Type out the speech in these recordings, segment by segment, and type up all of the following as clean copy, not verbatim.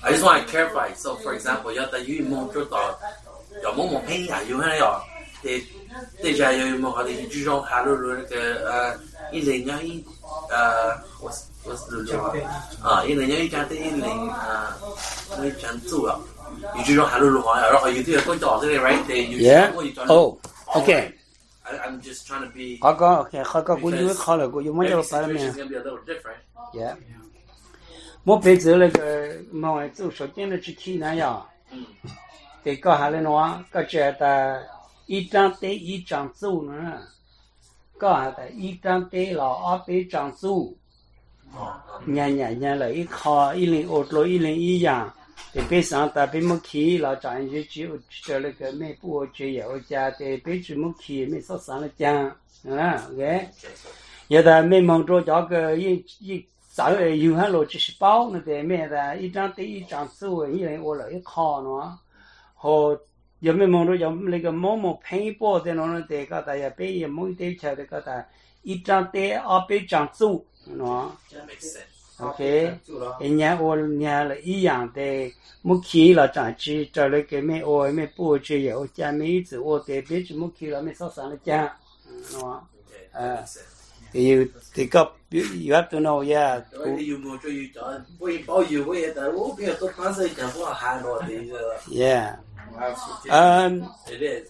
I just want to clarify. So, for example, you that you mong cho tao,有冇冇偏呀？有係有，對就有冇我哋注重下路那個101我是6啊101加的101我講做了，有注重下路路好呀，然後有啲工作對 right？ Yeah. Oh, okay. I'm just trying to be. Okay. Cô yêu khó là cô yêu mấy chỗ phải It's gonna be a little different. Yeah. Một bây giờ là cái mà做首先的是体那样，得搞下来呢，搞这的一张对一张做呢，搞下的一张对了200张做，年了一考101样，得背上的背木器了，咱就那个每步就有家的背着木器没少上了讲，OK， 有的每忙着这个一。早有很多就是包那个咩的，一张对一张做，一人我来一考呢，和有没梦到有那个某配包的那的个大家背也某对起的个的，一张对200张做呢。OK， 人家我年了一样的，木器了长期找那个咩我咩布就有家没子我的别只木器了没少上了家，you take up you have to know yeah yeah it is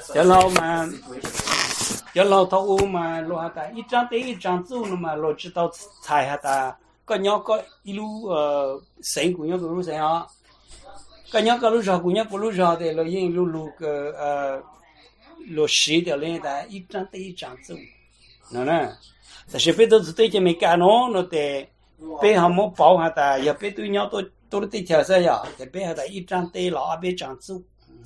cho lâu thâu mà lo hata ít trang tế ít trang tu mà lo chỉ tao xài hata có nhau có ilu sinh của nhau của lu sinh ha có nhau có lu của nhau của lu thì lo yên lu cái lo xí de lên ta ít trang tế ít trang tu nè tại sao bây giờ tụi mình cái nó để bây họ muốn bảo hả ta giờ bây tụi nhau tôi đi theo sao giờ thì bây giờ ít trang tê là bây trang su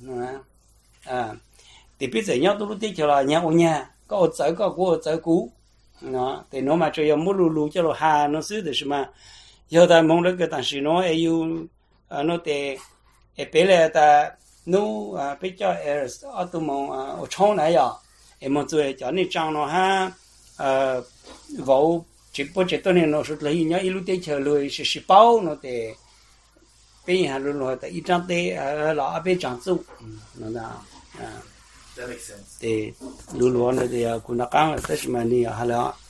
thì bây giờ nhau tôi đi theo là nhà có ở trái có của trái cũ nó thì nó mà chơi mua lù cho nó hà nó xứ thì mà giờ ta mong được cái thằng sĩ nó yêu nó để bây giờ ta nó bây giờ ở tụi mình ở trong này giờ em muốn chơi cho nên trang nó ha vào chỉ tôi nên nó xuất lấy nhá ilu tê chờ lười sẽ bao nó để bây giờ luôn tại ít trang tê là bên trang su nó là that makes sense thì luôn nó thì cũng là cái mà ni là